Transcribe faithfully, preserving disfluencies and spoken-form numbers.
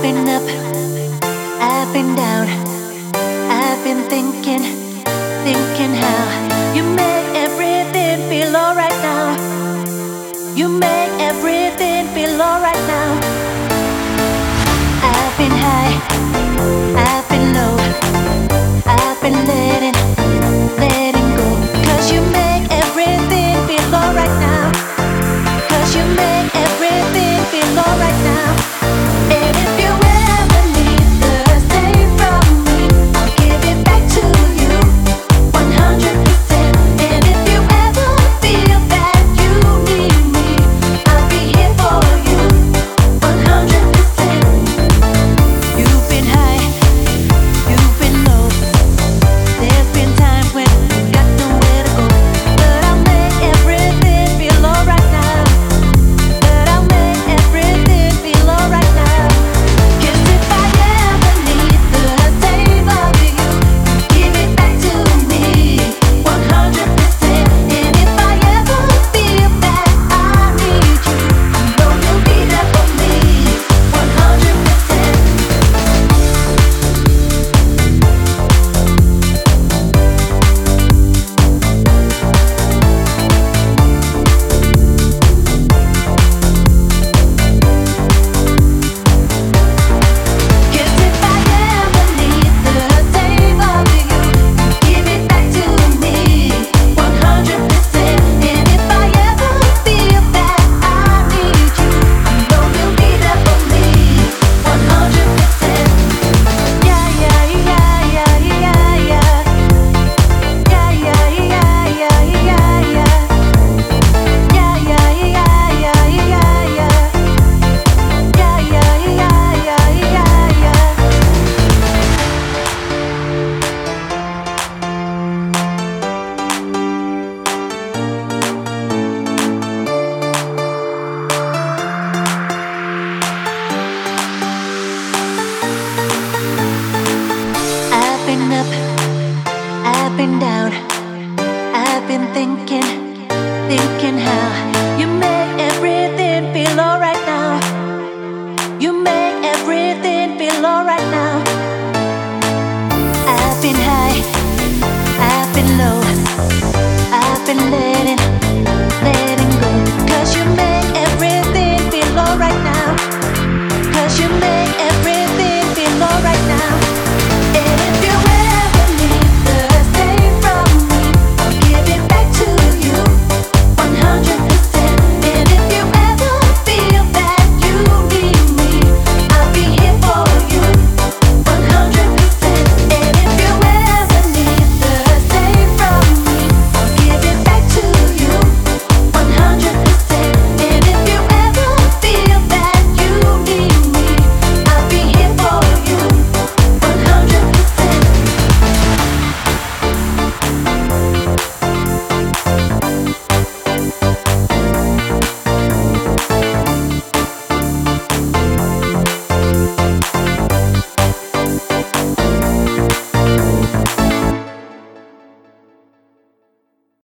been up, I've been down, I've been thinking, thinking how you make everything feel alright now. You make everything feel alright now. I've been high, I've been low, I've been letting, letting go. Cause you make everything feel alright now. Cause you make everything feel alright now. And if you ever need the same from me, I'll give it back to you one hundred percent. And if you ever feel that you need me, I'll be here for you one hundred percent. You've been high, you've been low. There's been times when you got nowhere to go, but I'll make everything feel alright now. But I'll make everything feel alright now. 'Cause if I ever need the same of you, give it back to me one hundred percent. And if I ever feel that I need you, you know you'll be there for me one hundred percent. Cause if I ever need the same of you, give it back to me one hundred percent. And if I ever feel that I need you, you know you'll be there for me one hundred percent. Yeah, yeah, yeah, yeah, yeah, yeah. Yeah, yeah, yeah, yeah, yeah, yeah. Yeah, yeah, yeah, yeah, yeah, yeah. Yeah, yeah, yeah, yeah, yeah, yeah. I've been up, I've been down, I've been thinking, thinking how you make everything feel alright now. You make everything feel alright now. I've been high, I've been low, I've been letting